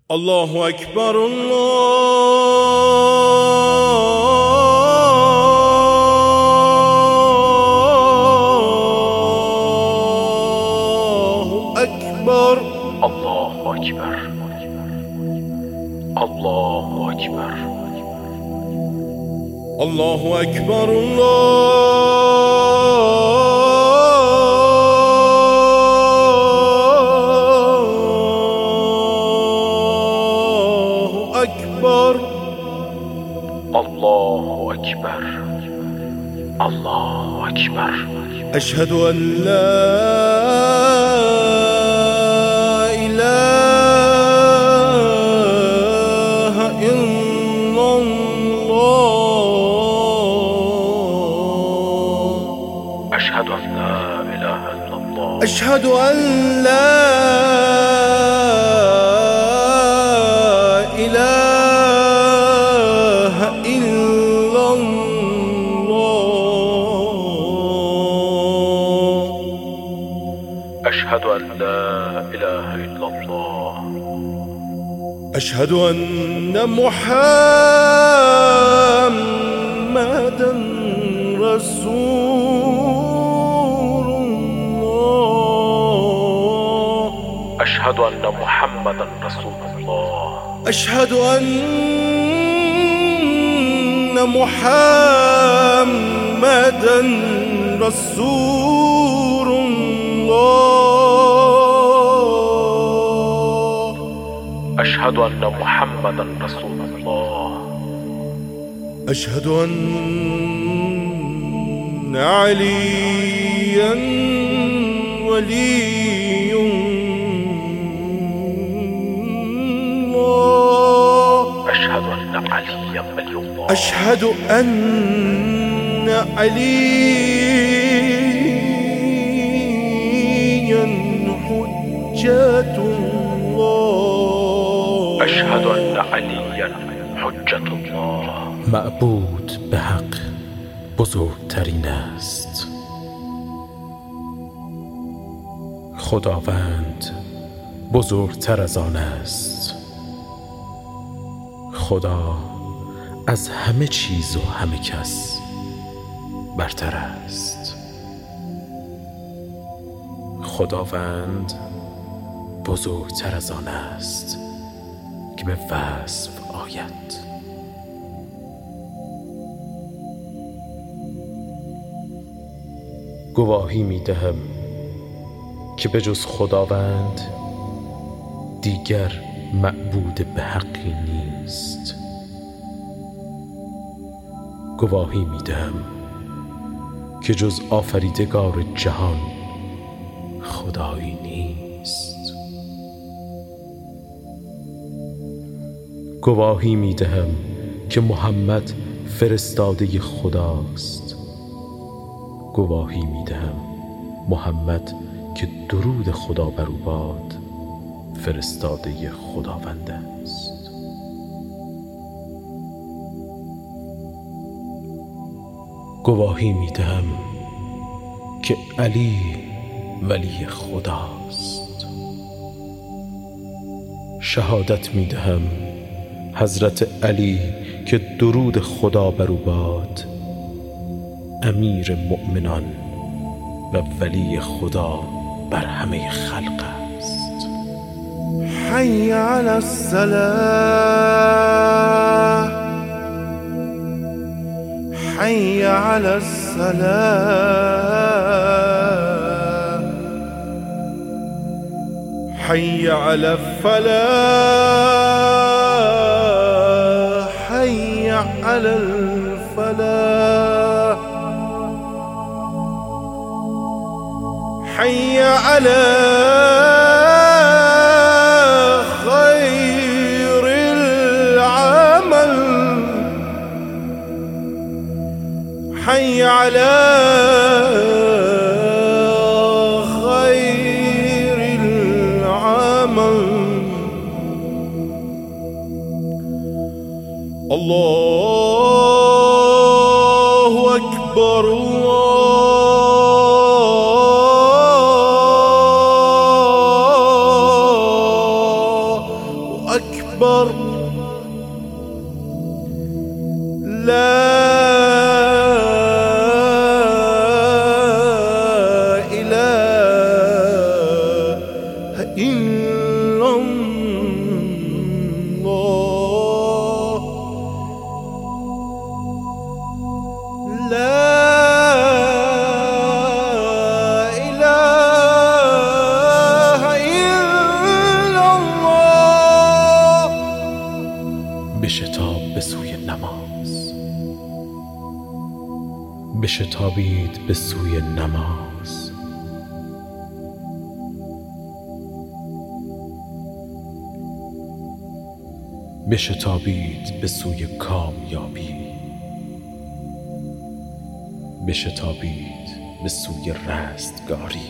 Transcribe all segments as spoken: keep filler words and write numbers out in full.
الله أكبر الله أكبر الله أكبر الله أكبر الله أكبر الله أكبر الله أكبر الله أكبر أشهد أن لا إله إلا الله أشهد أن لا إله إلا الله أشهد أن لا إله إلا الله أشهد أن لا إله إلا الله أشهد أن محمدًا رسول الله أشهد أن محمدًا رسول الله أشهد أن محمدًا رسول الله أشهد أن محمدًا رسول الله أشهد أن عليًّا ولي الله أشهد أن عليًّا ولي الله أشهد أن عليًّا حجة الله أشهد أن عليًّا حجة الله معبود به حق بزرگترین است. خداوند بزرگتر از آن است. خدا از همه چیز و همه کس برتر است. خداوند بزرگتر از آن است که به وصف آید. گواهی می دهم که به جز خداوند دیگر معبود به حقی نیست. گواهی می دهم که جز آفریدگار جهان خدایی نیست. گواهی می دهم که محمد فرستاده خداست. گواهی می دهم محمد که درود خدا بر او باد فرستاده خداوند است. گواهی می دهم که علی ولی خداست. شهادت می دهم حضرت علی که درود خدا بر او باد امیر مؤمنان و ولی خدا بر همه خلق است. حي على الصلاة حي على الصلاة حي على الفلاح حي على الفلاح حي على خير العمل حي على خير العمل الله أكبر الله أكبر أكبر. لا إله إلا الله. لا إله إلا الله. بشتاب به سوی نماز، بشتابید به سوی نماز. بشتابید به سوی کامیابی، بشتابید به سوی رستگاری.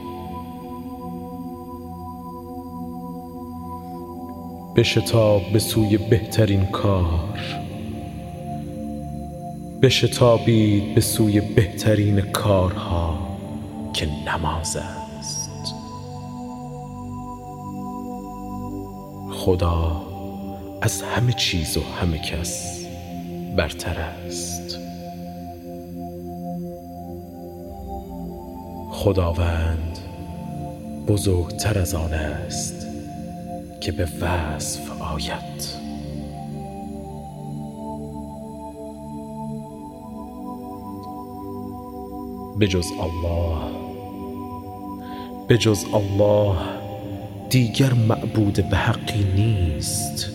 بشتاب به سوی بهترین کار، بشتابید به سوی بهترین کارها که نماز است. خدا از همه چیز و همه کس برتر است. خداوند بزرگتر از آن است که به وصف آید. بجز الله، بجز الله دیگر معبود به حقی نیست.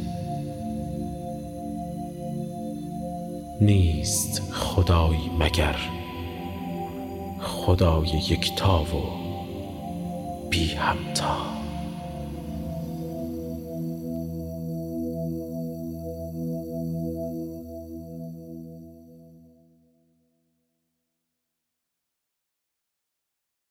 نیست خدایی مگر خدای یکتا و بی همتا.